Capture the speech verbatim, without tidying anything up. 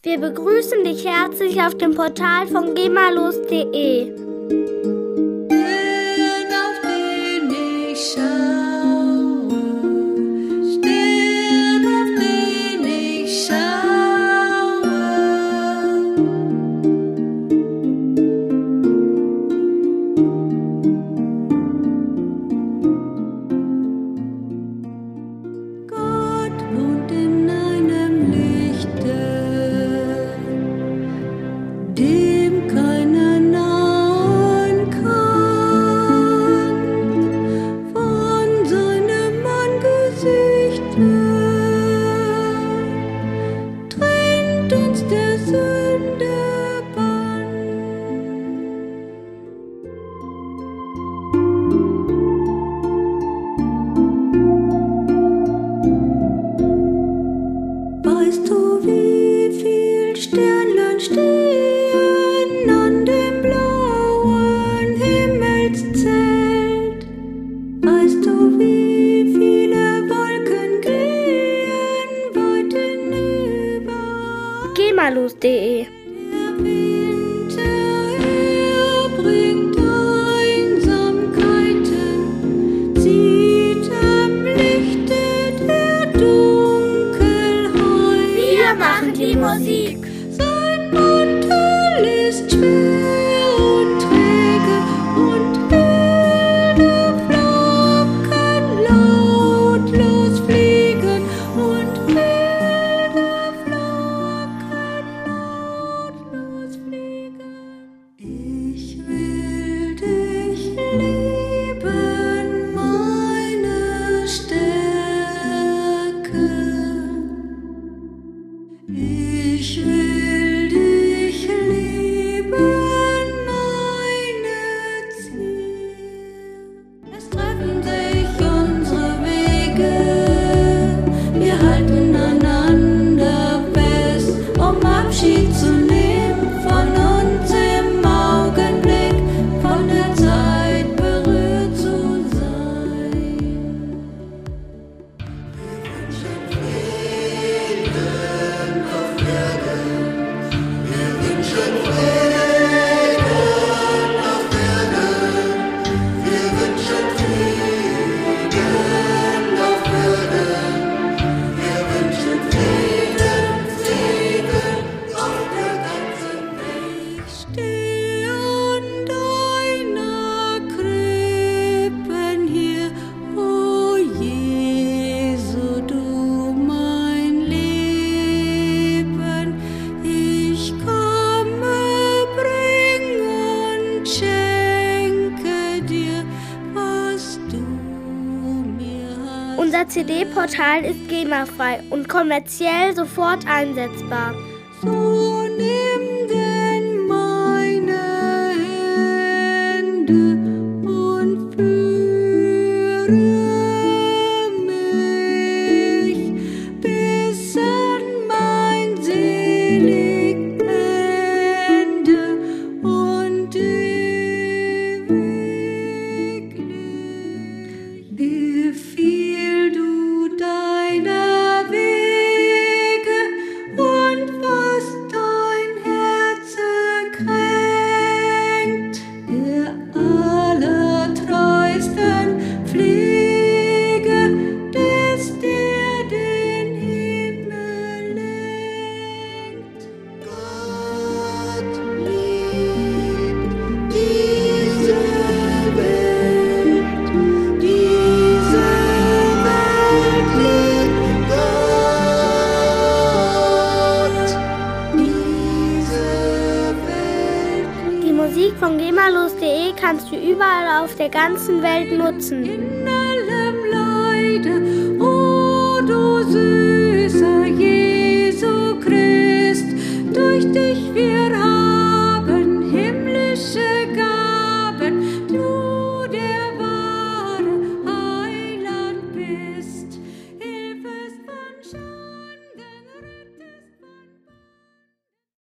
Wir begrüßen dich herzlich auf dem Portal von gemalos punkt de. gemalos punkt de. Wir machen die Musik. Sein Mantel ist schwer und träge und wilde Flocken lautlos fliegen und wilde Flocken lautlos fliegen. Ich will dich lieben, meine Stärke. Ich will dich lieben, meine Ziel. Es treffen sich unsere Wege, wir halten einander fest, um Abschied zu nehmen von uns im Augenblick, von der Zeit berührt zu sein. Wir wünschen Frieden auf Erden. Wir wünschen Frieden auf Erden. Wir wünschen Frieden auf Erden. Wir wünschen Frieden, Frieden auf der ganzen Welt. Ich stehe an deiner Krippen hier, o Jesu, du mein Leben. Ich komme, bring und schenke dir, was du mir hast. Unser C D-Portal ist GEMA-frei und kommerziell sofort einsetzbar. So nimm denn meine Hände und führe mich bis an mein selig Ende und ewiglich. Befiehl du deiner Wege und was dein Herz kränkt, der allertreusten Pflege, des der den Himmel lenkt. Gott liebt diese Welt, diese Welt liebt Gott, diese Welt Die Musik von gemalos punkt de kannst du überall auf der ganzen Welt nutzen. in allem Leide, o du Süße.